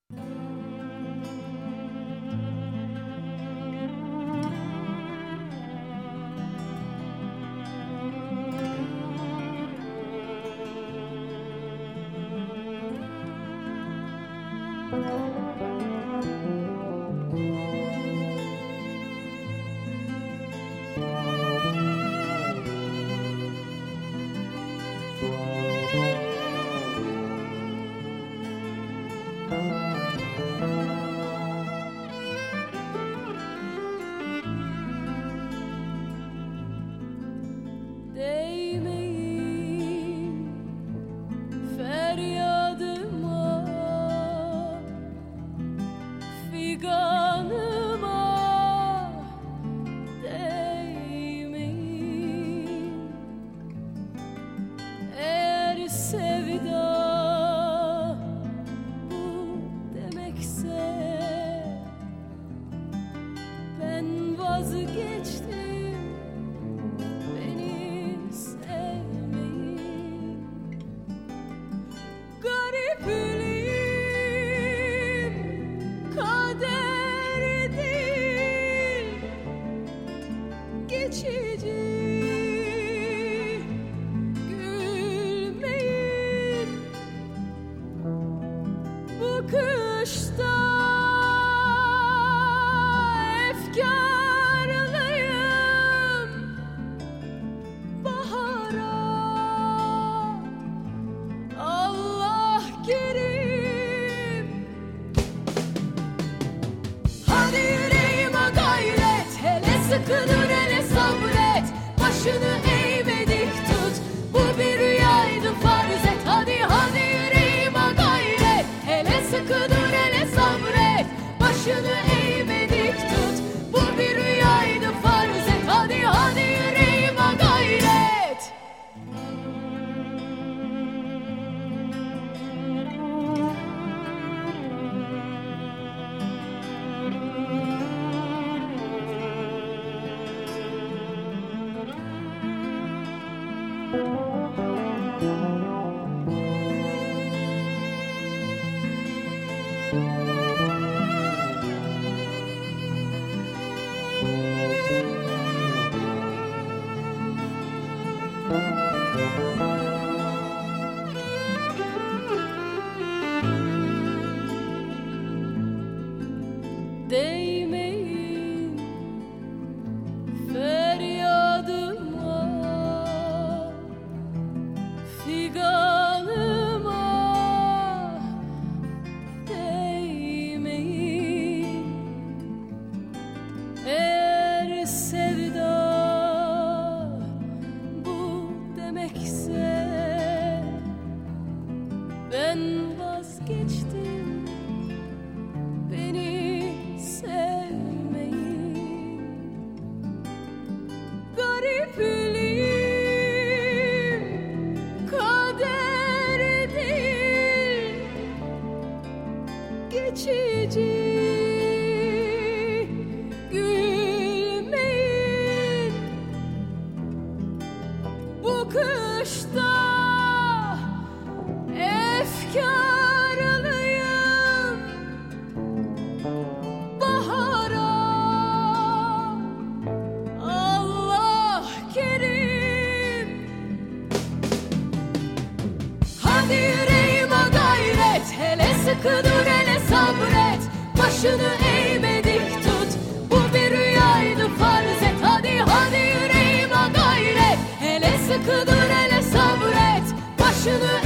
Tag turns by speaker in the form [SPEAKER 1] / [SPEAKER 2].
[SPEAKER 1] Değmeyin feryadıma, figanıma, değmeyin. Eğer sevda bu demekse, ben vazgeçtim. Geçici, gülmeyin bu kışta, efkarlıyım bahara. Allah kerim, hadi yüreğime gayret, hele sıkı dur, hele sabret. Başını eğmedik tut, bu bir rüyaydı farz et. Hadi hadi yüreğime gayret, hele sıkı dur, hele sabret. Başını eğmedik tut, bu bir rüyaydı farz et. Hadi hadi yüreğime gayret. Değmeyin feryadıma, figanıma, değmeyin. Eğer sevda bu demekse, ben vazgeçtim. Beni sevmeyin. Garipliğim kader değil, geçici, gülmeyin bu kışta, efkarlıyım bahara. Allah kerim, hadi yüreğime gayret, hele sıkı dur, hele sabret. Başını eğmedik tut, bu bir rüyaydı farz et. Hadi hadi yüreğime gayret, hele sıkı dur, hele sabret. Başını